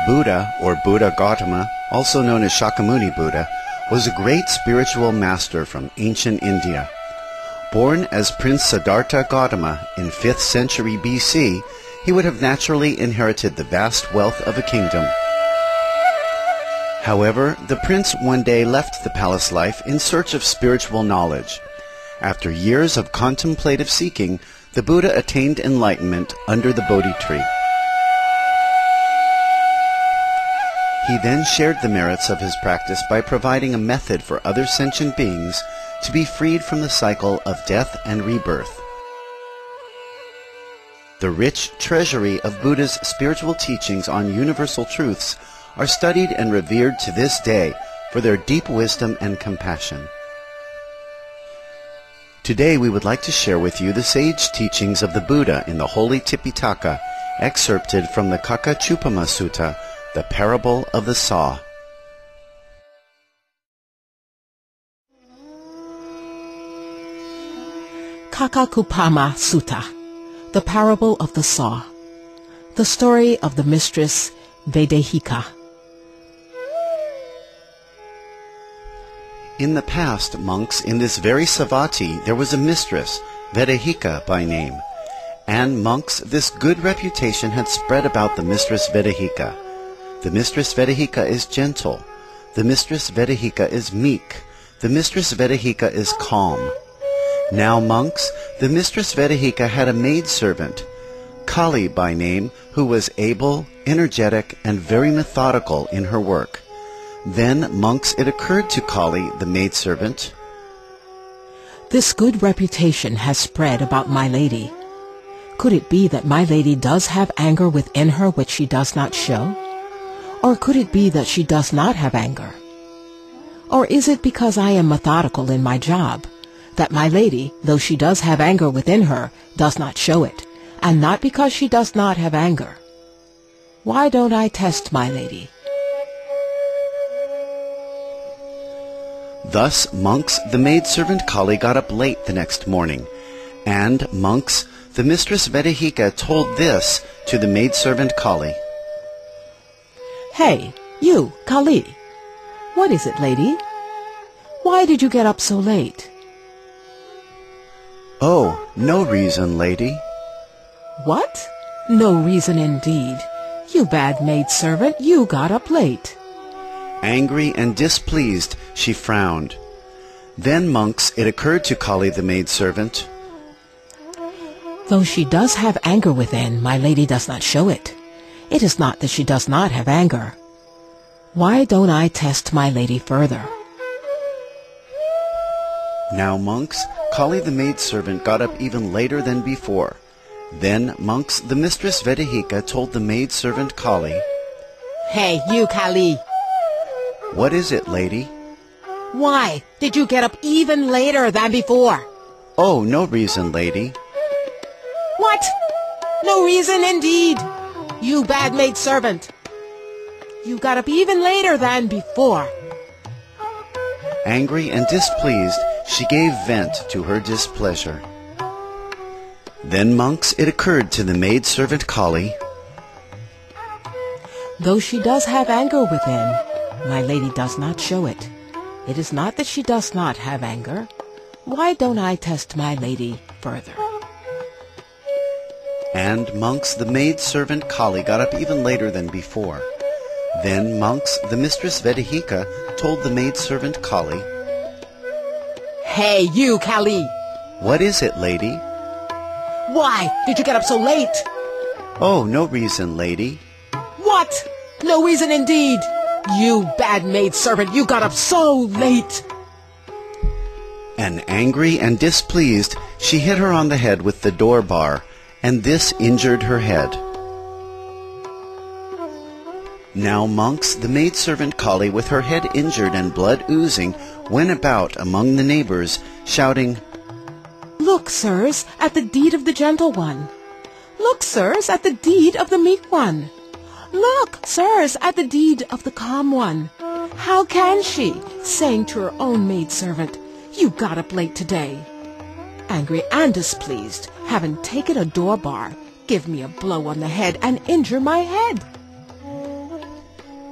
Buddha, or Buddha Gautama, also known as Shakyamuni Buddha, was a great spiritual master from ancient India. Born as Prince Siddhartha Gautama in 5th century BC, he would have naturally inherited the vast wealth of a kingdom. However, the prince one day left the palace life in search of spiritual knowledge. After years of contemplative seeking, the Buddha attained enlightenment under the Bodhi tree. He then shared the merits of his practice by providing a method for other sentient beings to be freed from the cycle of death and rebirth. The rich treasury of Buddha's spiritual teachings on universal truths are studied and revered to this day for their deep wisdom and compassion. Today we would like to share with you the sage teachings of the Buddha in the Holy Tipitaka, excerpted from the Kakachupama Sutta, the parable of the saw. Kakachupama Sutta, the parable of the saw. The story of the mistress Vedehika. In the past, monks, in this very Savatthi there was a mistress, Vedehika by name. And monks, this good reputation had spread about the mistress Vedehika. The mistress Vedehika is gentle. The mistress Vedehika is meek. The mistress Vedehika is calm. Now, monks, the mistress Vedehika had a maidservant, Kali by name, who was able, energetic, and very methodical in her work. Then, monks, it occurred to Kali, the maidservant, "This good reputation has spread about my lady. Could it be that my lady does have anger within her which she does not show? Or could it be that she does not have anger? Or is it because I am methodical in my job, that my lady, though she does have anger within her, does not show it, and not because she does not have anger? Why don't I test my lady?" Thus, monks, the maidservant Kali got up late the next morning, and, monks, the mistress Vedehika told this to the maidservant Kali. "Hey, you, Kali. What is it, lady? Why did you get up so late?" "Oh, no reason, lady." "What? No reason indeed. You bad maidservant, you got up late." Angry and displeased, she frowned. Then, monks, it occurred to Kali the maidservant, "Though she does have anger within, my lady does not show it. It is not that she does not have anger. Why don't I test my lady further?" Now, monks, Kali the maidservant got up even later than before. Then, monks, the mistress Vedehika told the maidservant Kali, "Hey, you, Kali. "What is it, lady?" Why did you get up even later than before?" "Oh, no reason, lady." "What? No reason indeed. You bad maidservant. You got up even later than before." Angry and displeased, she gave vent to her displeasure. Then, monks, it occurred to the maidservant Kali, "Though she does have anger within, my lady does not show it. It is not that she does not have anger. Why don't I test my lady further?" And, monks, the maidservant Kali got up even later than before. Then, monks, the mistress Vedehika told the maidservant Kali, "Hey, you, Kali. "What is it, lady?" Why did you get up so late?" "Oh, no reason, lady." "What? No reason indeed. You bad maidservant, you got up so late." And angry and displeased, she hit her on the head with the door bar, and this injured her head. Now, monks, the maidservant Kali, with her head injured and blood oozing, went about among the neighbors, shouting, "Look, sirs, at the deed of the gentle one. Look, sirs, at the deed of the meek one. Look, sirs, at the deed of the calm one. How can she?" saying to her own maidservant, "You got up late today." Angry and displeased, having taken a door bar, give me a blow on the head and injure my head.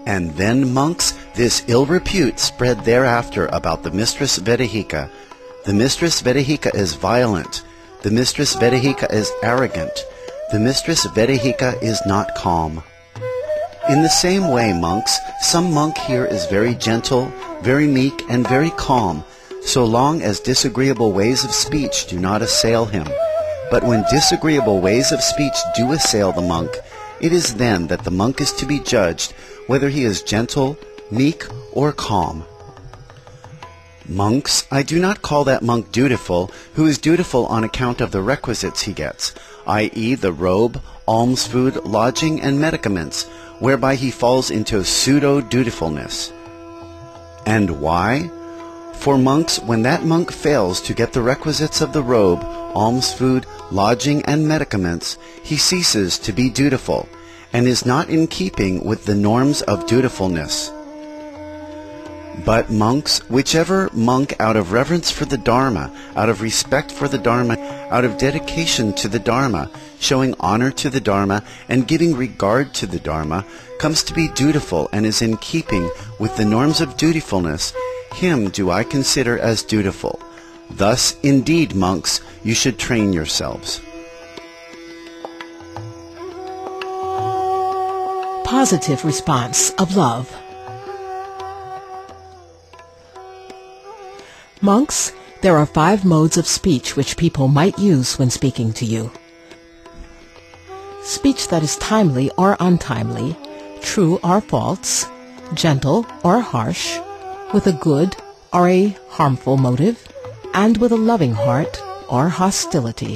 And then, monks, this ill repute spread thereafter about the Mistress Vedehika. The Mistress Vedehika is violent. The Mistress Vedehika is arrogant. The Mistress Vedehika is not calm. In the same way, monks, some monk here is very gentle, very meek, and very calm, so long as disagreeable ways of speech do not assail him. But when disagreeable ways of speech do assail the monk, it is then that the monk is to be judged whether he is gentle, meek, or calm. Monks, I do not call that monk dutiful who is dutiful on account of the requisites he gets, i.e. the robe, alms food, lodging, and medicaments, whereby he falls into pseudo-dutifulness. And why? For monks, when that monk fails to get the requisites of the robe, alms food, lodging, and medicaments, he ceases to be dutiful, and is not in keeping with the norms of dutifulness. But monks, whichever monk out of reverence for the Dharma, out of respect for the Dharma, out of dedication to the Dharma, showing honor to the Dharma, and giving regard to the Dharma, comes to be dutiful and is in keeping with the norms of dutifulness, him do I consider as dutiful. Thus, indeed, monks, you should train yourselves. Positive response of love. Monks, there are 5 modes of speech which people might use when speaking to you. Speech that is timely or untimely, true or false, gentle or harsh, with a good or a harmful motive, and with a loving heart or hostility.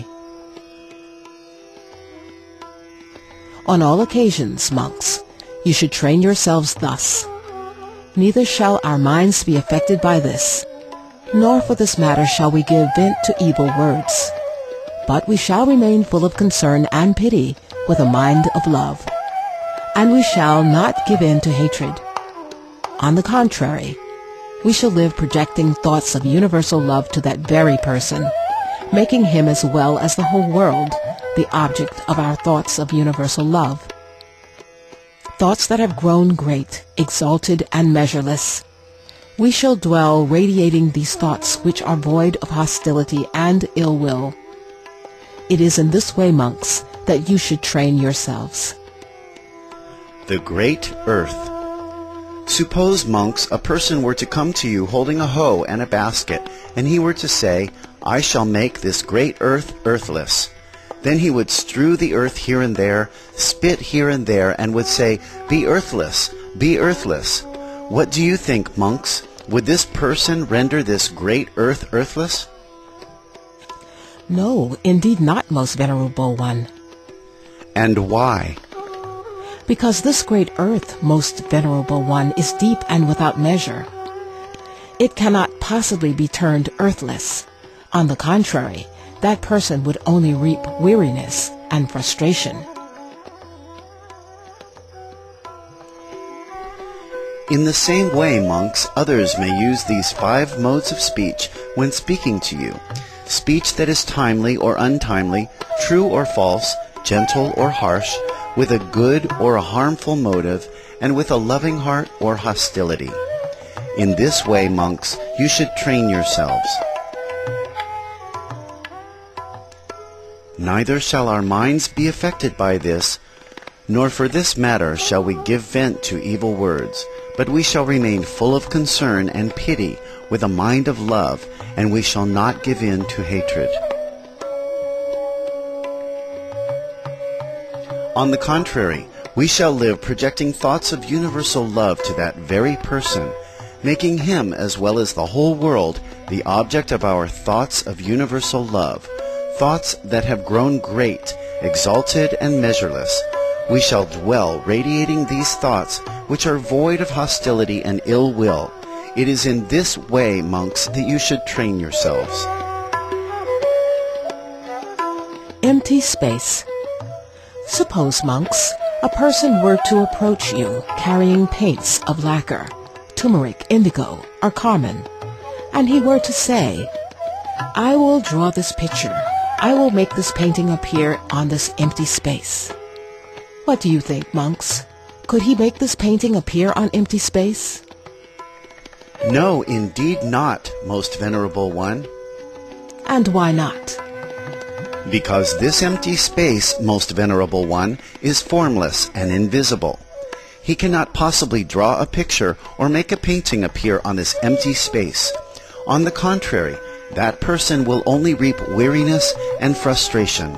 On all occasions, monks, you should train yourselves thus. Neither shall our minds be affected by this, nor for this matter shall we give vent to evil words, but we shall remain full of concern and pity with a mind of love, and we shall not give in to hatred. On the contrary, we shall live projecting thoughts of universal love to that very person, making him as well as the whole world the object of our thoughts of universal love. Thoughts that have grown great, exalted, and measureless. We shall dwell radiating these thoughts which are void of hostility and ill will. It is in this way, monks, that you should train yourselves. The Great Earth. Suppose, monks, a person were to come to you holding a hoe and a basket, and he were to say, I shall make this great earth earthless. Then he would strew the earth here and there, spit here and there, and would say, Be earthless, be earthless. What do you think, monks? Would this person render this great earth earthless? No, indeed not, most venerable one. And why? Because this great earth, most venerable one, is deep and without measure. It cannot possibly be turned earthless. On the contrary, that person would only reap weariness and frustration. In the same way, monks, others may use these 5 modes of speech when speaking to you. Speech that is timely or untimely, true or false, gentle or harsh, with a good or a harmful motive, and with a loving heart or hostility. In this way, monks, you should train yourselves. Neither shall our minds be affected by this, nor for this matter shall we give vent to evil words, but we shall remain full of concern and pity with a mind of love, and we shall not give in to hatred. On the contrary, we shall live projecting thoughts of universal love to that very person, making him as well as the whole world the object of our thoughts of universal love, thoughts that have grown great, exalted, and measureless. We shall dwell radiating these thoughts which are void of hostility and ill will. It is in this way, monks, that you should train yourselves. Empty space. Suppose, monks, a person were to approach you carrying paints of lacquer, turmeric, indigo, or carmine, and he were to say, I will draw this picture. I will make this painting appear on this empty space. What do you think, monks? Could he make this painting appear on empty space? No, indeed not, most venerable one. And why not? Because this empty space, most venerable one, is formless and invisible. He cannot possibly draw a picture or make a painting appear on this empty space. On the contrary, that person will only reap weariness and frustration.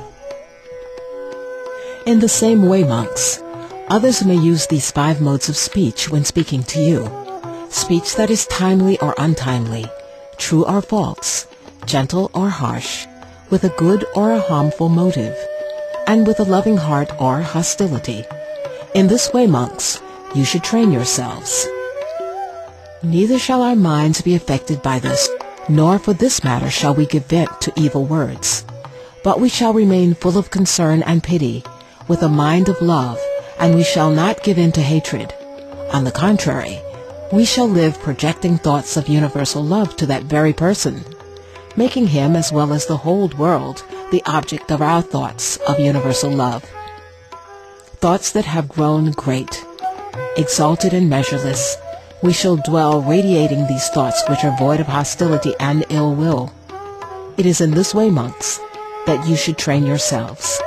In the same way, monks, others may use these 5 modes of speech when speaking to you. Speech that is timely or untimely, true or false, gentle or harsh, with a good or a harmful motive, and with a loving heart or hostility. In this way, monks, you should train yourselves. Neither shall our minds be affected by this, nor for this matter shall we give vent to evil words. But we shall remain full of concern and pity, with a mind of love, and we shall not give in to hatred. On the contrary, we shall live projecting thoughts of universal love to that very person, making him as well as the whole world the object of our thoughts of universal love. Thoughts that have grown great, exalted and measureless, we shall dwell radiating these thoughts which are void of hostility and ill will. It is in this way, monks, that you should train yourselves.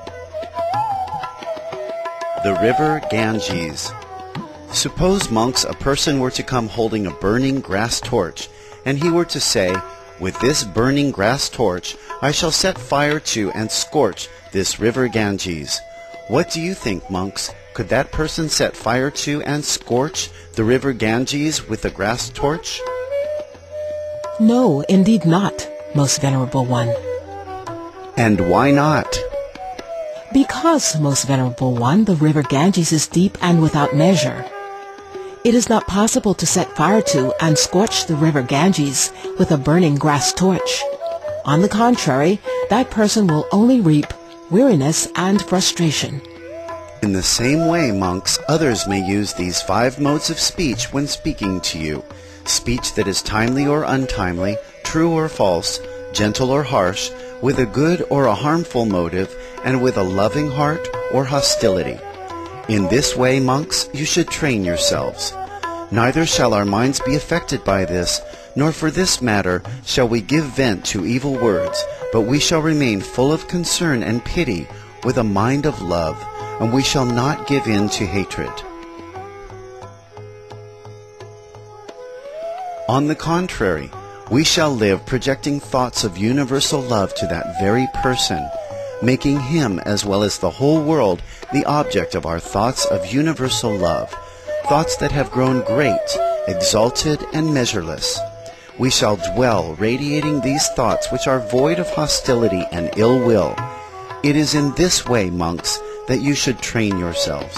The river Ganges. Suppose, monks, a person were to come holding a burning grass torch, and he were to say, "With this burning grass torch I shall set fire to and scorch this river Ganges." What do you think, monks? Could that person set fire to and scorch the river Ganges with a grass torch? No, indeed not, most venerable one. And why not? Because, most venerable one, the river Ganges is deep and without measure. It is not possible to set fire to and scorch the river Ganges with a burning grass torch. On the contrary, that person will only reap weariness and frustration. In the same way, monks, others may use these 5 modes of speech when speaking to you. Speech that is timely or untimely, true or false, gentle or harsh, with a good or a harmful motive, and with a loving heart or hostility. In this way, monks, you should train yourselves. Neither shall our minds be affected by this, nor for this matter shall we give vent to evil words, but we shall remain full of concern and pity, with a mind of love, and we shall not give in to hatred. On the contrary, we shall live projecting thoughts of universal love to that very person, making him as well as the whole world the object of our thoughts of universal love, thoughts that have grown great, exalted, and measureless. We shall dwell radiating these thoughts which are void of hostility and ill will. It is in this way, monks, that you should train yourselves.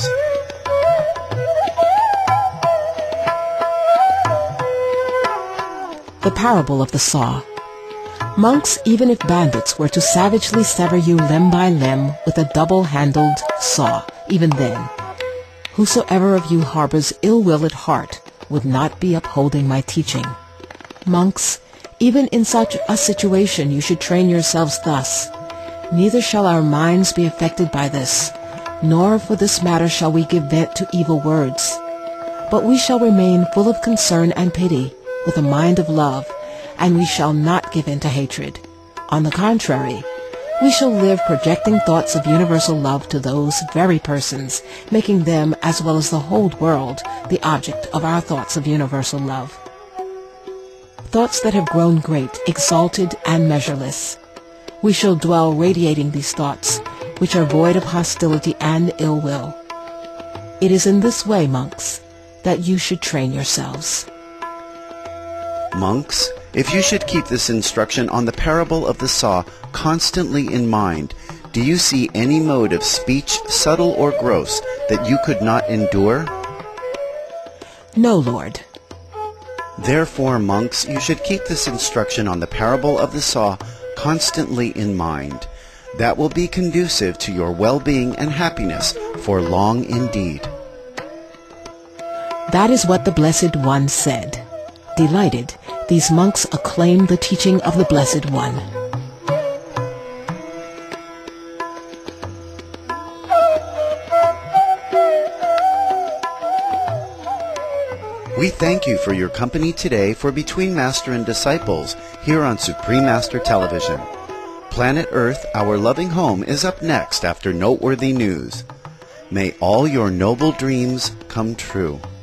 The parable of the saw. Monks, even if bandits were to savagely sever you limb by limb with a double-handled saw, even then, whosoever of you harbors ill will at heart would not be upholding my teaching. Monks, even in such a situation you should train yourselves thus. Neither shall our minds be affected by this, nor for this matter shall we give vent to evil words. But we shall remain full of concern and pity, with a mind of love, and we shall not give in to hatred. On the contrary, we shall live projecting thoughts of universal love to those very persons, making them, as well as the whole world, the object of our thoughts of universal love. Thoughts that have grown great, exalted, and measureless. We shall dwell radiating these thoughts, which are void of hostility and ill will. It is in this way, monks, that you should train yourselves. Monks, if you should keep this instruction on the parable of the saw constantly in mind, do you see any mode of speech, subtle or gross, that you could not endure? No, Lord. Therefore, monks, you should keep this instruction on the parable of the saw constantly in mind. That will be conducive to your well-being and happiness for long indeed. That is what the Blessed One said. Delighted, these monks acclaimed the teaching of the Blessed One. We thank you for your company today for Between Master and Disciples here on Supreme Master Television. Planet Earth, Our Loving Home is up next after noteworthy news. May all your noble dreams come true.